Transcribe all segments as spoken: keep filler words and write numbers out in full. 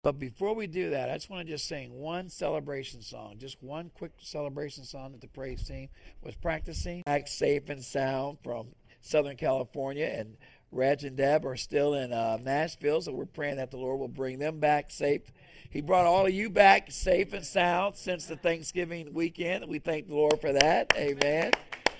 But before we do that, I just want to just sing one celebration song, just one quick celebration song that the praise team was practicing. Back safe and sound from Southern California, and Reg and Deb are still in uh, Nashville, so we're praying that the Lord will bring them back safe. He brought all of you back safe and sound since the Thanksgiving weekend. We thank the Lord for that. Amen.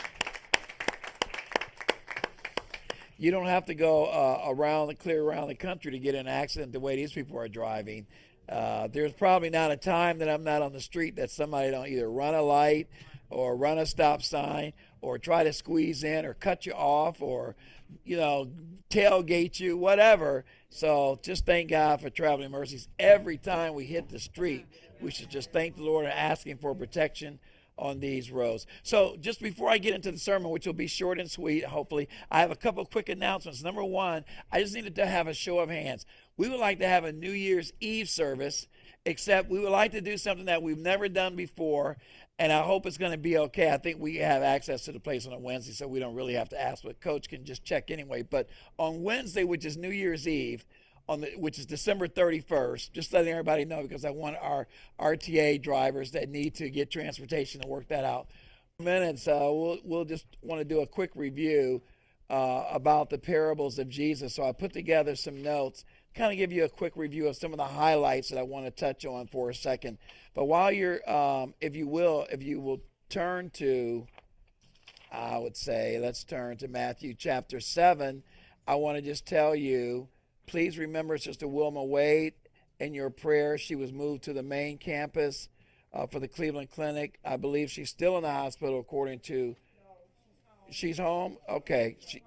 You don't have to go uh, around the clear around the country to get in an accident the way these people are driving. Uh, there's probably not a time that I'm not on the street that somebody don't either run a light or run a stop sign or try to squeeze in or cut you off or, you know, tailgate you, whatever. So just thank God for traveling mercies. Every time we hit the street, we should just thank the Lord and ask Him for protection on these roads. So just before I get into the sermon, which will be short and sweet, hopefully, I have a couple of quick announcements. Number one, I just needed to have a show of hands. We would like to have a New Year's Eve service, except we would like to do something that we've never done before, and I hope it's going to be okay. I think we have access to the place on a Wednesday, so we don't really have to ask, but Coach can just check anyway. But on Wednesday, which is New Year's Eve, on the, which is December thirty-first, just letting everybody know because I want our R T A drivers that need to get transportation to work that out. Minutes, uh, we'll, we'll just want to do a quick review uh, about the parables of Jesus. So I put together some notes, kind of give you a quick review of some of the highlights that I want to touch on for a second. But while you're, um, if you will, if you will turn to, I would say, let's turn to Matthew chapter seven. I want to just tell you, please remember Sister Wilma Wade in your prayer. She was moved to the main campus uh, for the Cleveland Clinic. I believe she's still in the hospital, according to. She's home? Okay. She,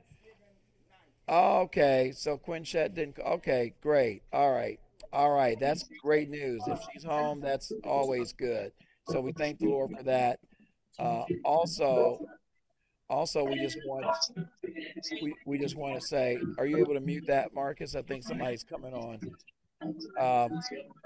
okay. So Quinchette didn't. Okay, great. All right. All right. That's great news. If she's home, that's always good. So we thank the Lord for that. Uh, also, Also, we just want we, we just want to say, are you able to mute that, Marcus? I think somebody's coming on. Um,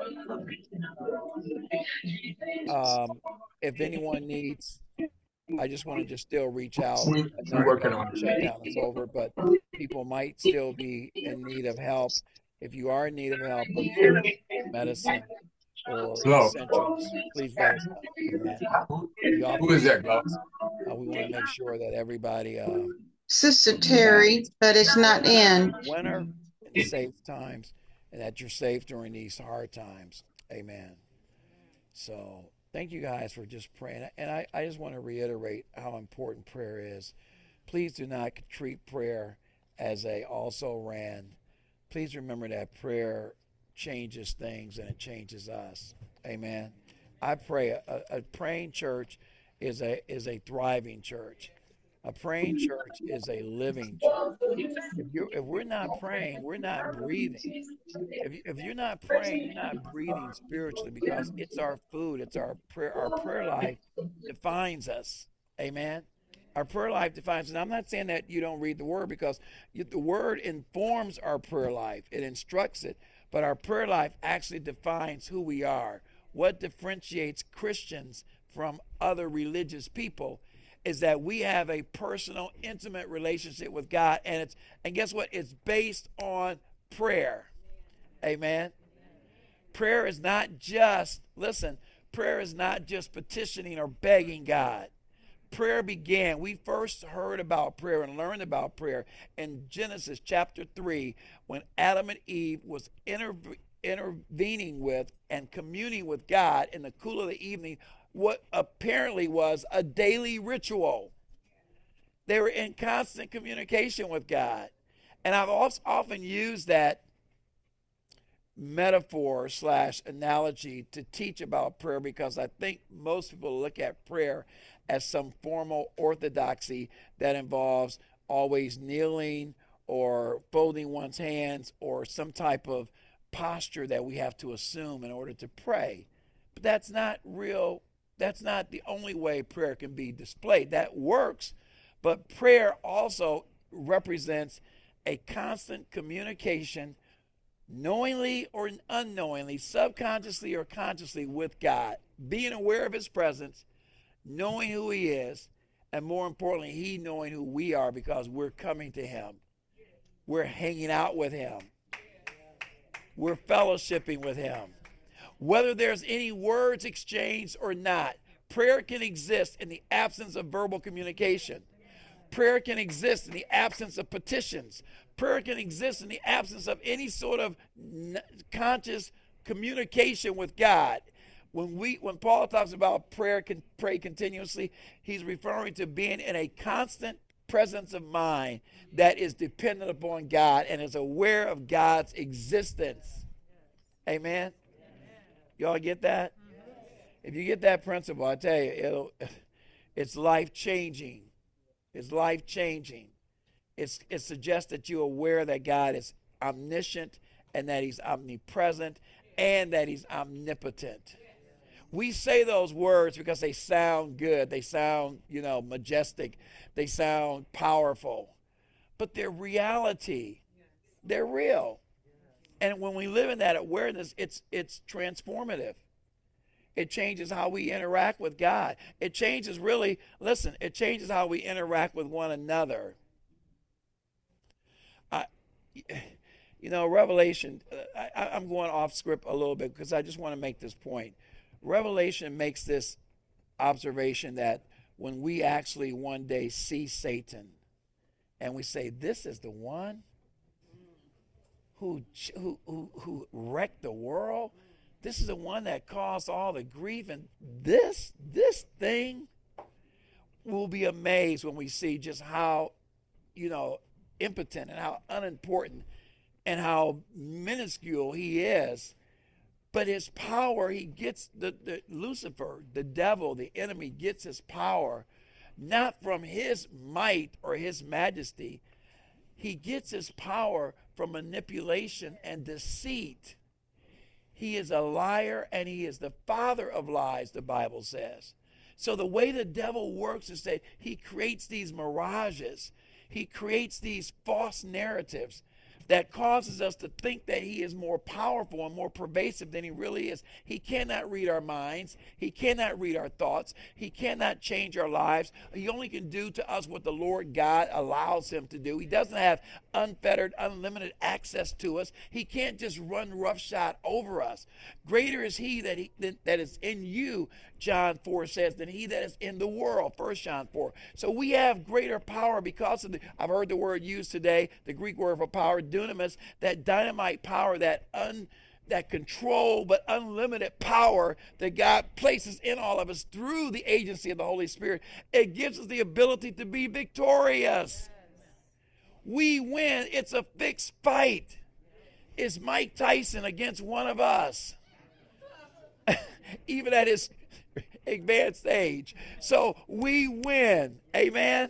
um, if anyone needs, I just want to just still reach out. I know We're working the on it. shutdown is over, but people might still be in need of help. If you are in need of help with food, medicine, or Hello. essentials, please let us know. Amen. The Who is that, Glo? uh, we want to make sure that everybody. Uh, Sister Terry, but it's not in. Winter and safe times, and that you're safe during these hard times. Amen. So thank you guys for just praying. And I, I just want to reiterate how important prayer is. Please do not treat prayer as a also ran. Please remember that prayer changes things and it changes us. Amen. I pray a, a praying church is a is a thriving church. A praying church is a living church. If you if we're not praying, we're not breathing. If you, if you're not praying, you're not breathing spiritually because it's our food. It's our prayer. Our prayer life defines us. Amen. Our prayer life defines. And I'm not saying that you don't read the word because you, the word informs our prayer life. It instructs it. But our prayer life actually defines who we are. What differentiates Christians from other religious people is that we have a personal, intimate relationship with God, and it's and guess what? It's based on prayer. Amen. Prayer is not just, listen, prayer is not just petitioning or begging God. Prayer began, we first heard about prayer and learned about prayer in Genesis chapter three when Adam and Eve was interv- intervening with and communing with God in the cool of the evening, what apparently was a daily ritual. They were in constant communication with God. And I've also often used that metaphor slash analogy to teach about prayer because I think most people look at prayer as some formal orthodoxy that involves always kneeling or folding one's hands or some type of posture that we have to assume in order to pray. But that's not real. That's not the only way prayer can be displayed. That works, but prayer also represents a constant communication, knowingly or unknowingly, subconsciously or consciously, with God, being aware of his presence, knowing who he is, and more importantly, he knowing who we are because we're coming to him. We're hanging out with him. we're fellowshipping with him. Whether there's any words exchanged or not, prayer can exist in the absence of verbal communication. Prayer can exist in the absence of petitions. Prayer can exist in the absence of any sort of conscious communication with God. When we, when Paul talks about prayer, can pray continuously, he's referring to being in a constant presence of mind that is dependent upon God and is aware of God's existence. Amen. Y'all get that? If you get that principle, I tell you, it'll, it's life changing. It's life changing. It's, it suggests that you're aware that God is omniscient and that he's omnipresent and that he's omnipotent. We say those words because they sound good. They sound, you know, majestic. They sound powerful. But they're reality. They're real. And when we live in that awareness, it's it's transformative. It changes how we interact with God. It changes really, listen, it changes how we interact with one another. I, you know, Revelation, I, I'm going off script a little bit because I just want to make this point. Revelation makes this observation that when we actually one day see Satan and we say, this is the one who, who, who, who wrecked the world, this is the one that caused all the grief, and this, this thing, we'll be amazed when we see just how, you know, impotent and how unimportant and how minuscule he is. But his power, he gets, the, the Lucifer, the devil, the enemy, gets his power not from his might or his majesty. He gets his power from manipulation and deceit. He is a liar and he is the father of lies, the Bible says. So the way the devil works is that he creates these mirages. He creates these false narratives that causes us to think that he is more powerful and more pervasive than he really is. He cannot read our minds. He cannot read our thoughts. He cannot change our lives. He only can do to us what the Lord God allows him to do. He doesn't have unfettered, unlimited access to us. He can't just run roughshod over us. Greater is he that, he that is in you, John four says, than he that is in the world, First John four. So we have greater power because of the, I've heard the word used today, the Greek word for power, dunamis, that dynamite power, that un, that control but unlimited power that God places in all of us through the agency of the Holy Spirit. It gives us the ability to be victorious. We win. It's a fixed fight. It's Mike Tyson against one of us, even at his advanced age. So we win. Amen.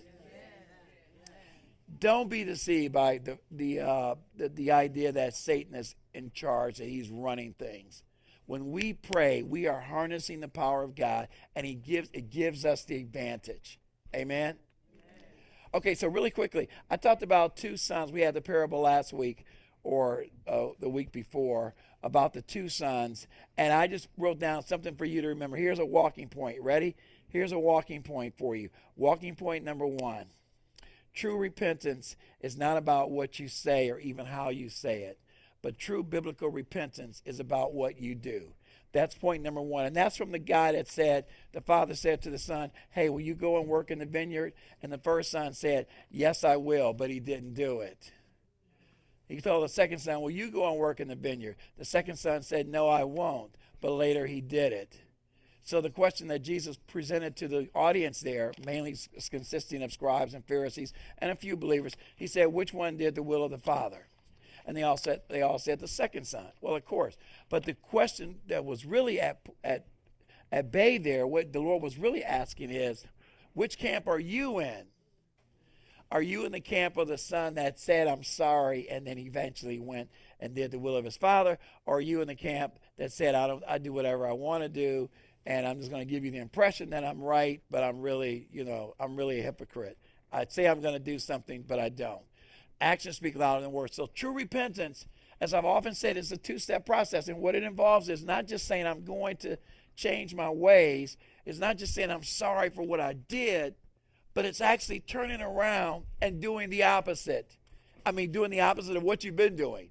Don't be deceived by the the, uh, the the idea that Satan is in charge, that he's running things. When we pray, we are harnessing the power of God, and he gives it gives us the advantage. Amen. Okay, so really quickly, I talked about two sons. We had the parable last week or uh, the week before about the two sons, and I just wrote down something for you to remember. Here's a walking point. Ready? Here's a walking point for you. Walking point number one. True repentance is not about what you say or even how you say it, but true biblical repentance is about what you do. That's point number one. And that's from the guy that said, the father said to the son, hey, will you go and work in the vineyard? And the first son said, yes, I will, but he didn't do it. He told the second son, will you go and work in the vineyard? The second son said, no, I won't, but later he did it. So the question that Jesus presented to the audience there, mainly consisting of scribes and Pharisees and a few believers, he said, which one did the will of the Father? And they all said, they all said the second son. Well, of course. But the question that was really at, at, at bay there, what the Lord was really asking is, which camp are you in? Are you in the camp of the son that said, I'm sorry, and then eventually went and did the will of his Father? Or are you in the camp that said, I don't, I do whatever I want to do, and I'm just going to give you the impression that I'm right, but I'm really, you know, I'm really a hypocrite. I'd say I'm going to do something, but I don't. Actions speak louder than words. So true repentance, as I've often said, is a two-step process. And what it involves is not just saying I'm going to change my ways. It's not just saying I'm sorry for what I did, but it's actually turning around and doing the opposite. I mean, doing the opposite of what you've been doing.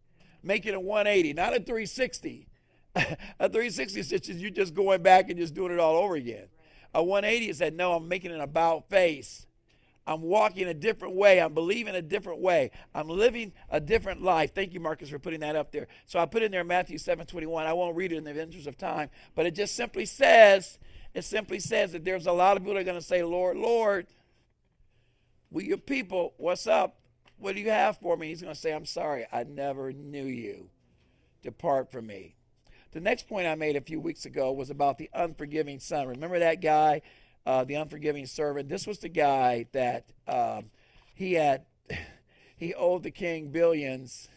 making a one eighty, not a three sixty. A three sixty is just you just going back and just doing it all over again. A one eighty is that, no, I'm making an about face. I'm walking a different way. I'm believing a different way. I'm living a different life. Thank you, Marcus, for putting that up there. So I put in there Matthew seven twenty-one. I won't read it in the interest of time, but it just simply says, it simply says that there's a lot of people that are going to say, Lord, Lord, we your people, what's up? What do you have for me? He's going to say, I'm sorry, I never knew you. Depart from me. The next point I made a few weeks ago was about the unforgiving son. Remember that guy, uh, the unforgiving servant? This was the guy that um, he had, he owed the king billions,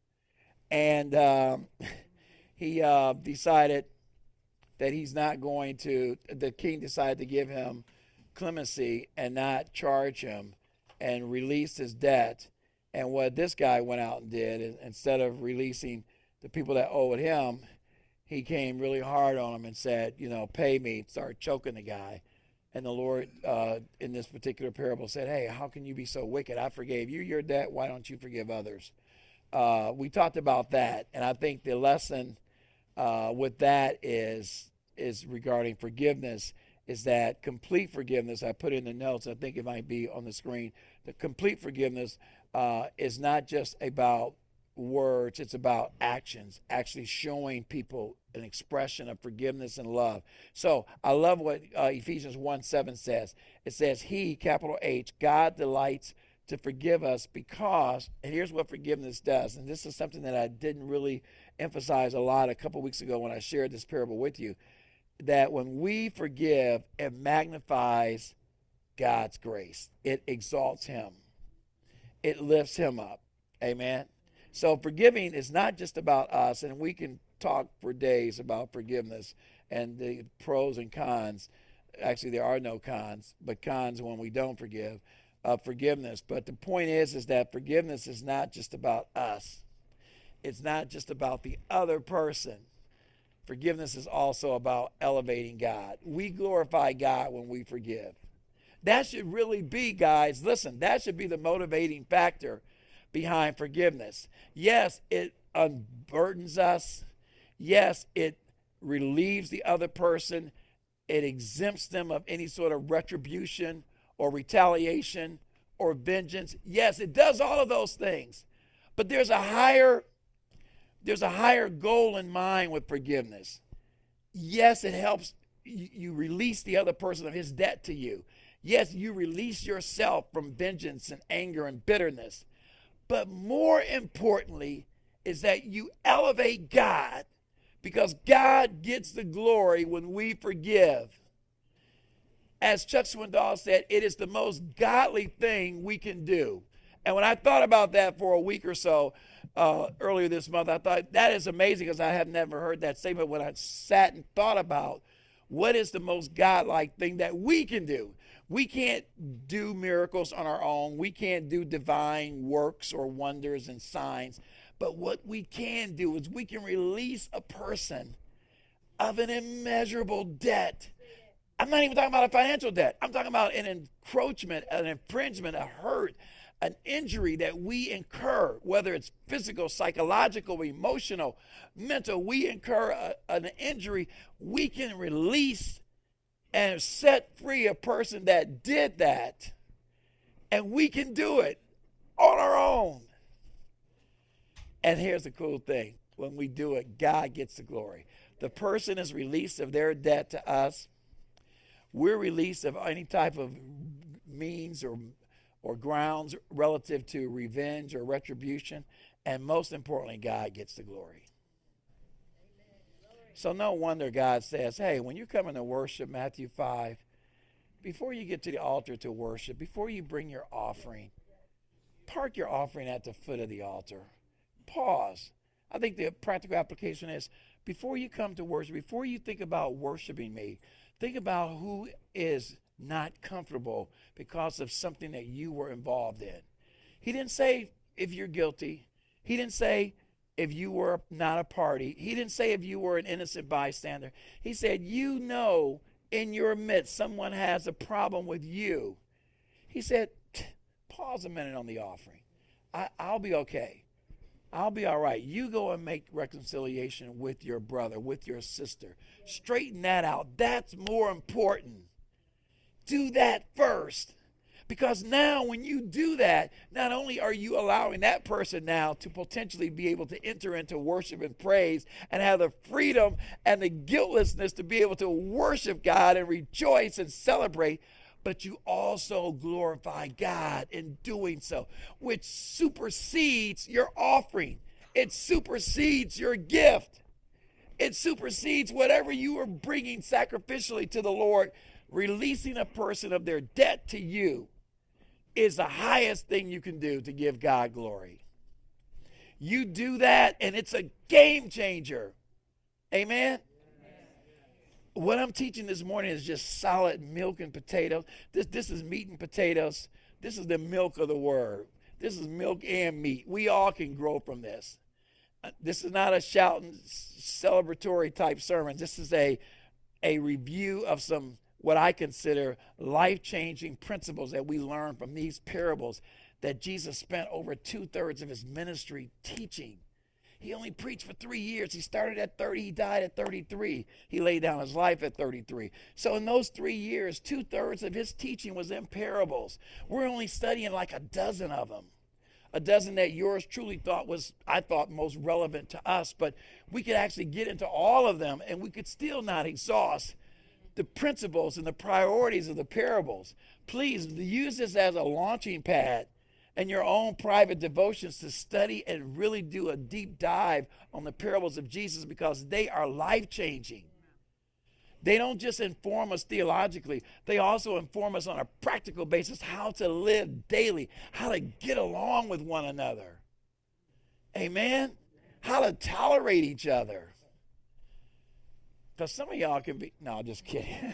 and um, he uh, decided that he's not going to, the king decided to give him clemency and not charge him and release his debt. And what this guy went out and did, instead of releasing the people that owed him, he came really hard on him and said, you know, pay me, started choking the guy. And the Lord, uh, in this particular parable, said, hey, how can you be so wicked? I forgave you your debt. Why don't you forgive others? Uh, we talked about that. And I think the lesson uh, with that is, is regarding forgiveness, is that complete forgiveness. I put in the notes. I think it might be on the screen. The complete forgiveness uh, is not just about words, it's about actions, actually showing people an expression of forgiveness and love. So I love what uh, Ephesians one seven says. It says, he, capital H, God delights to forgive us because, and here's what forgiveness does, and this is something that I didn't really emphasize a lot a couple weeks ago when I shared this parable with you, that when we forgive, it magnifies God's grace. It exalts him. It lifts him up. Amen. So forgiving is not just about us, and we can talk for days about forgiveness and the pros and cons. Actually, there are no cons, but cons when we don't forgive, uh, forgiveness. But the point is, is that forgiveness is not just about us. It's not just about the other person. Forgiveness is also about elevating God. We glorify God when we forgive. That should really be, guys, listen, that should be the motivating factor behind forgiveness. Yes, it unburdens us. Yes, it relieves the other person. It exempts them of any sort of retribution or retaliation or vengeance. Yes, it does all of those things. But there's a higher, there's a higher goal in mind with forgiveness. Yes, it helps you, you release the other person of his debt to you. Yes, you release yourself from vengeance and anger and bitterness. But more importantly is that you elevate God, because God gets the glory when we forgive. As Chuck Swindoll said, it is the most godly thing we can do. And when I thought about that for a week or so uh, earlier this month, I thought that is amazing, because I have never heard that statement. When I sat and thought about what is the most godlike thing that we can do. We can't do miracles on our own. We can't do divine works or wonders and signs. But what we can do is we can release a person of an immeasurable debt. I'm not even talking about a financial debt. I'm talking about an encroachment, an infringement, a hurt, an injury that we incur, whether it's physical, psychological, emotional, mental. We incur a, an injury. We can release and set free a person that did that. And we can do it on our own. And here's the cool thing. When we do it, God gets the glory. The person is released of their debt to us. We're released of any type of means or, or grounds relative to revenge or retribution. And most importantly, God gets the glory. So no wonder God says, hey, when you come into worship, Matthew five, before you get to the altar to worship, before you bring your offering, park your offering at the foot of the altar. Pause. I think the practical application is, before you come to worship, before you think about worshiping me, think about who is not comfortable because of something that you were involved in. He didn't say if you're guilty. He didn't say if you were not a party. He didn't say if you were an innocent bystander. He said, you know, in your midst, someone has a problem with you. He said, pause a minute on the offering. I, I'll be okay. I'll be all right. You go and make reconciliation with your brother, with your sister. Straighten that out. That's more important. Do that first. Because now when you do that, not only are you allowing that person now to potentially be able to enter into worship and praise and have the freedom and the guiltlessness to be able to worship God and rejoice and celebrate, but you also glorify God in doing so, which supersedes your offering. It supersedes your gift. It supersedes whatever you are bringing sacrificially to the Lord. Releasing a person of their debt to you is the highest thing you can do to give God glory. You do that, and it's a game changer. Amen? What I'm teaching this morning is just solid milk and potatoes. This, this is meat and potatoes. This is the milk of the word. This is milk and meat. We all can grow from this. Uh, this is not a shouting, celebratory type sermon. This is a, a review of some what I consider life-changing principles that we learn from these parables that Jesus spent over two-thirds of his ministry teaching. He only preached for three years. He started at thirty. He died at thirty-three. He laid down his life at thirty-three. So in those three years, two-thirds of his teaching was in parables. We're only studying like a dozen of them. A dozen that yours truly thought was, I thought, most relevant to us. But we could actually get into all of them, and we could still not exhaust the principles and the priorities of the parables. Please use this as a launching pad and your own private devotions to study and really do a deep dive on the parables of Jesus, because they are life-changing. They don't just inform us theologically. They also inform us on a practical basis how to live daily, how to get along with one another. Amen? How to tolerate each other. Because some of y'all can be, no, just kidding.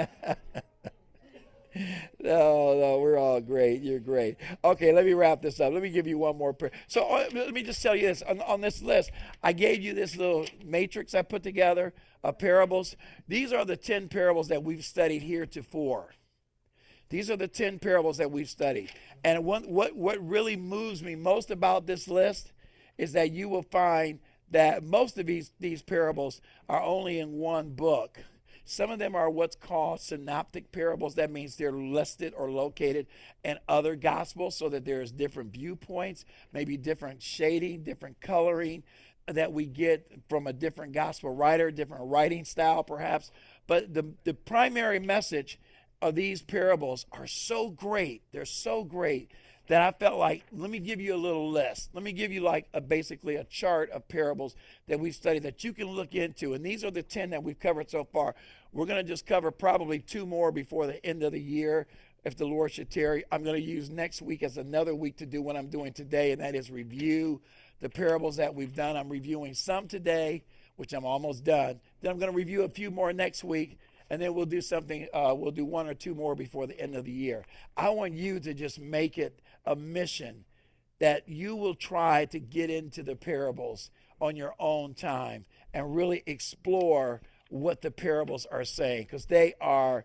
no, no, we're all great. You're great. Okay, let me wrap this up. Let me give you one more prayer. So uh, let me just tell you this. On, on this list, I gave you this little matrix I put together of parables. These are the ten parables that we've studied heretofore. These are the ten parables that we've studied. And one, what, what really moves me most about this list is that you will find that most of these, these parables are only in one book. Some of them are what's called synoptic parables. That means they're listed or located in other gospels so that there's different viewpoints, maybe different shading, different coloring that we get from a different gospel writer, different writing style perhaps. But the, the primary message of these parables are so great. They're so great that I felt like, let me give you a little list. Let me give you like a, basically a chart of parables that we've studied that you can look into. And these are the ten that we've covered so far. We're going to just cover probably two more before the end of the year, if the Lord should tarry. I'm going to use next week as another week to do what I'm doing today, and that is review the parables that we've done. I'm reviewing some today, which I'm almost done. Then I'm going to review a few more next week. And then we'll do something, uh, we'll do one or two more before the end of the year. I want you to just make it a mission that you will try to get into the parables on your own time and really explore what the parables are saying, because they are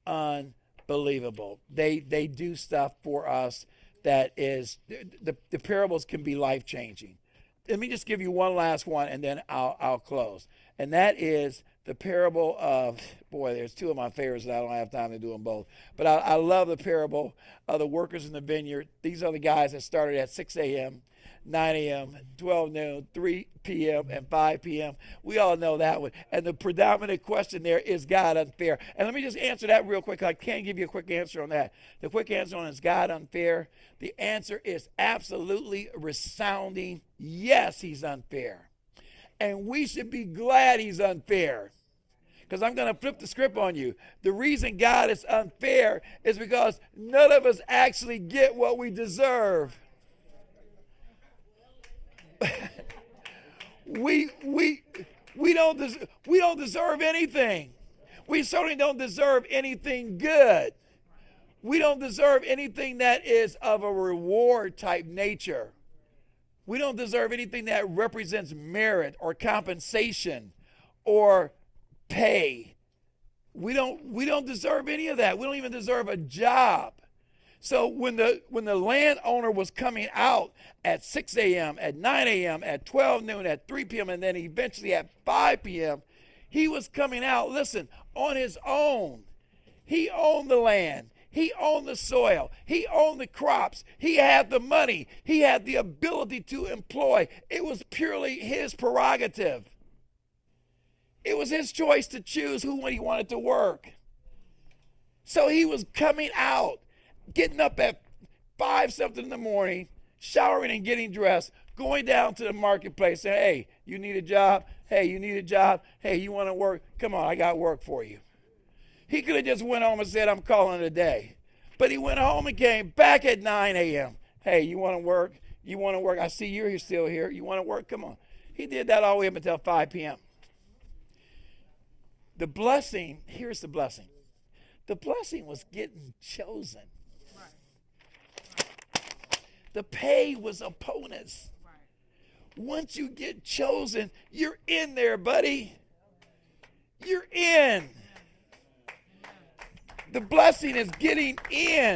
unbelievable. They they do stuff for us that is, the, the parables can be life-changing. Let me just give you one last one, and then I'll, I'll close. And that is the parable of, boy, there's two of my favorites, and I don't have time to do them both. But I, I love the parable of the workers in the vineyard. These are the guys that started at six a.m., nine a.m., twelve noon, three p.m., and five p.m. We all know that one. And the predominant question there is God unfair? And let me just answer that real quick. I can't give you a quick answer on that. The quick answer on is God unfair? The answer is absolutely resounding yes, he's unfair. And we should be glad he's unfair. Because I'm going to flip the script on you. The reason God is unfair is because none of us actually get what we deserve. we we we don't des- we don't deserve anything. We certainly don't deserve anything good. We don't deserve anything that is of a reward type nature. We don't deserve anything that represents merit or compensation or pay. We don't we don't deserve any of that. We don't even deserve a job. So when the when the landowner was coming out at six a.m., at nine a.m., at twelve noon, at three p.m., and then eventually at five p.m., he was coming out, listen, on his own. He owned the land. He owned the soil. He owned the crops. He had the money. He had the ability to employ. It was purely his prerogative. It was his choice to choose who when he wanted to work. So he was coming out, getting up at five something in the morning, showering and getting dressed, going down to the marketplace, saying, hey, you need a job? Hey, you need a job? Hey, you want to work? Come on, I got work for you. He could have just went home and said, I'm calling it a day. But he went home and came back at nine a.m. Hey, you want to work? You want to work? I see you're still here. You want to work? Come on. He did that all the way up until five p.m. The blessing, here's the blessing. The blessing was getting chosen. The pay was a bonus. Once you get chosen, you're in there, buddy. You're in. The blessing is getting in.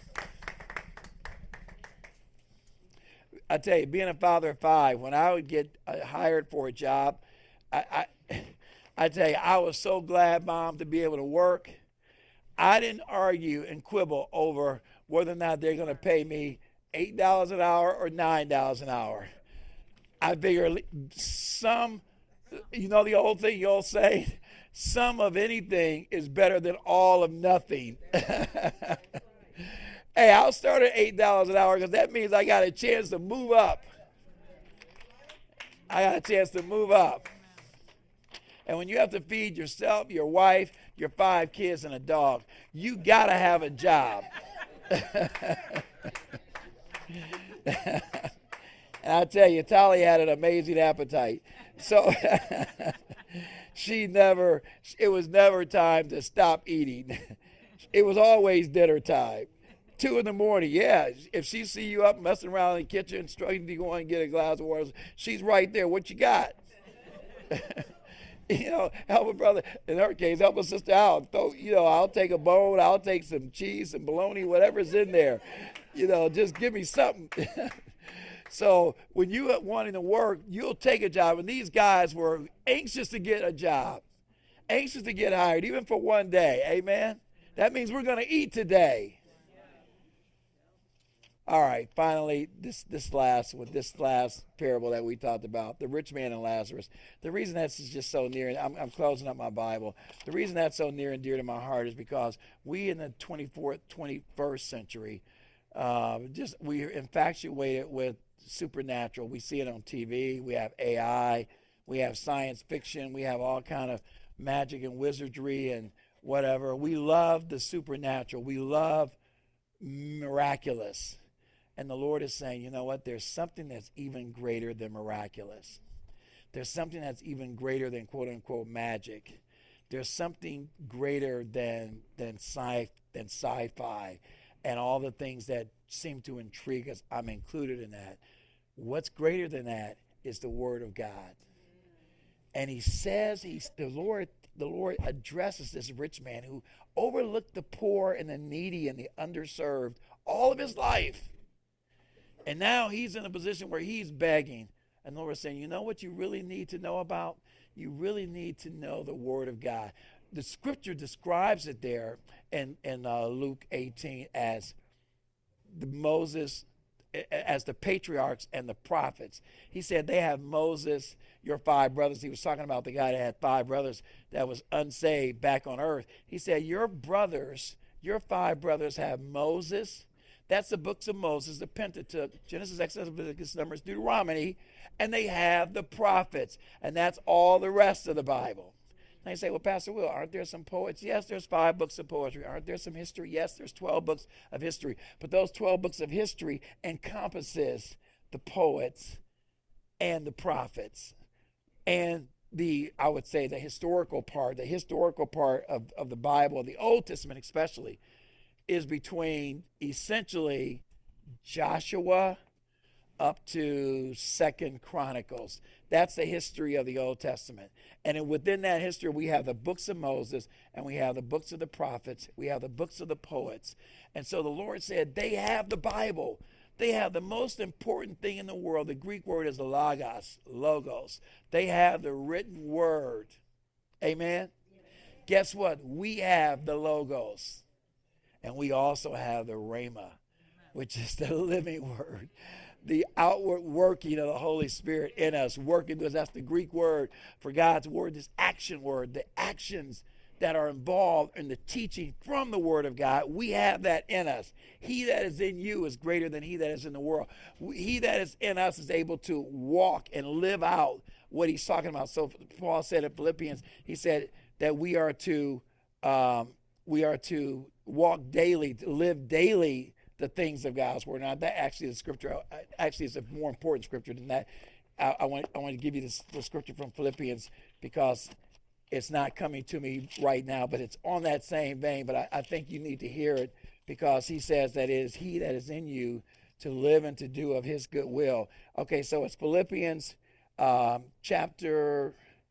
I tell you, being a father of five, when I would get hired for a job, I, I, I tell you, I was so glad, Mom, to be able to work. I didn't argue and quibble over whether or not they're going to pay me eight dollars an hour or nine dollars an hour. I figure some, you know the old thing you all say, some of anything is better than all of nothing. Hey, I'll start at eight dollars an hour because that means I got a chance to move up. I got a chance to move up. And when you have to feed yourself, your wife, your five kids, and a dog, you got to have a job. And I tell you, Tali had an amazing appetite. So she never, it was never time to stop eating. It was always dinner time. Two in the morning, yeah. If she see you up messing around in the kitchen, struggling to go and get a glass of water, she's right there. What you got? You know, help a brother. In her case, help a sister out. So, you know, I'll take a bone. I'll take some cheese, some bologna, whatever's in there. You know, just give me something. So when you are wanting to work, you'll take a job. And these guys were anxious to get a job, anxious to get hired, even for one day. Amen? That means we're going to eat today. All right, finally, this this last with this last parable that we talked about, the rich man and Lazarus. The reason that's just so near, and I'm, I'm closing up my Bible. The reason that's so near and dear to my heart is because we in the twenty-fourth, twenty-first century, uh, just we're infatuated with supernatural. We see it on T V. We have A I. We have science fiction. We have all kind of magic and wizardry and whatever. We love the supernatural. We love miraculous. And the Lord is saying, you know what? There's something that's even greater than miraculous. There's something that's even greater than quote unquote magic. There's something greater than than sci than sci-fi and all the things that seem to intrigue us. I'm included in that. What's greater than that is the Word of God. And he says he's the Lord, the Lord addresses this rich man who overlooked the poor and the needy and the underserved all of his life. And now he's in a position where he's begging. And the Lord is saying, you know what you really need to know about? You really need to know the Word of God. The Scripture describes it there in, in uh, Luke eighteen as the Moses, as the patriarchs and the prophets. He said they have Moses, your five brothers. He was talking about the guy that had five brothers that was unsaved back on earth. He said, your brothers, your five brothers have Moses. That's the books of Moses, the Pentateuch, Genesis, Exodus, Leviticus, Numbers, Deuteronomy, and they have the prophets, and that's all the rest of the Bible. Now you say, well, Pastor Will, aren't there some poets? Yes, there's five books of poetry. Aren't there some history? Yes, there's twelve books of history. But those twelve books of history encompasses the poets and the prophets and the, I would say, the historical part, the historical part of, of the Bible, the Old Testament especially, is between essentially Joshua up to Second Chronicles. That's the history of the Old Testament. And within that history, we have the books of Moses, and we have the books of the prophets. We have the books of the poets. And so the Lord said, they have the Bible. They have the most important thing in the world. The Greek word is logos, logos. They have the written word. Amen? Guess what? We have the logos. And we also have the rhema, which is the living word. The outward working of the Holy Spirit in us, working with us. That's the Greek word for God's word, this action word, the actions that are involved in the teaching from the word of God. We have that in us. He that is in you is greater than he that is in the world. He that is in us is able to walk and live out what he's talking about. So Paul said in Philippians, he said that we are to um, we are to walk daily, to live daily the things of God's word. Now, that actually is scripture. Actually, is a more important scripture than that. I, I want I want to give you this, the scripture from Philippians because it's not coming to me right now, but it's on that same vein. But I, I think you need to hear it because he says that it is he that is in you to live and to do of his good will. Okay, so it's Philippians um, chapter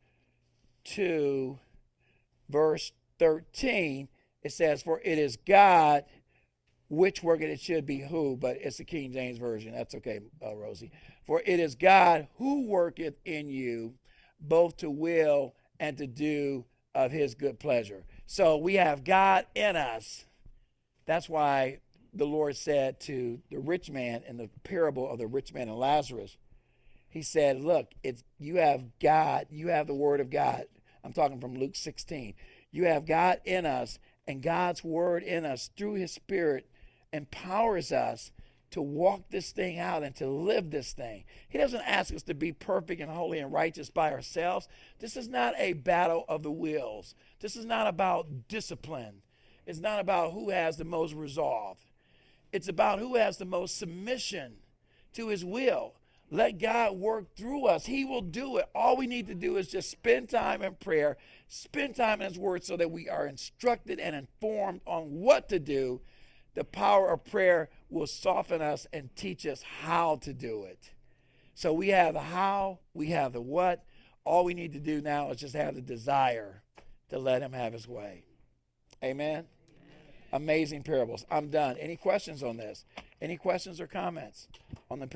two, verse thirteen. It says, for it is God which worketh, it should be who, but it's the King James Version. That's okay, uh, Rosie. For it is God who worketh in you both to will and to do of his good pleasure. So we have God in us. That's why the Lord said to the rich man in the parable of the rich man and Lazarus, he said, look, it's you have God, you have the word of God. I'm talking from Luke sixteen. You have God in us, and God's word in us through his Spirit empowers us to walk this thing out and to live this thing. He doesn't ask us to be perfect and holy and righteous by ourselves. This is not a battle of the wills. This is not about discipline. It's not about who has the most resolve. It's about who has the most submission to his will. Let God work through us. He will do it. All we need to do is just spend time in prayer, spend time in his word so that we are instructed and informed on what to do. The power of prayer will soften us and teach us how to do it. So we have the how, we have the what. All we need to do now is just have the desire to let him have his way. Amen? Amen. Amazing parables. I'm done. Any questions on this? Any questions or comments on the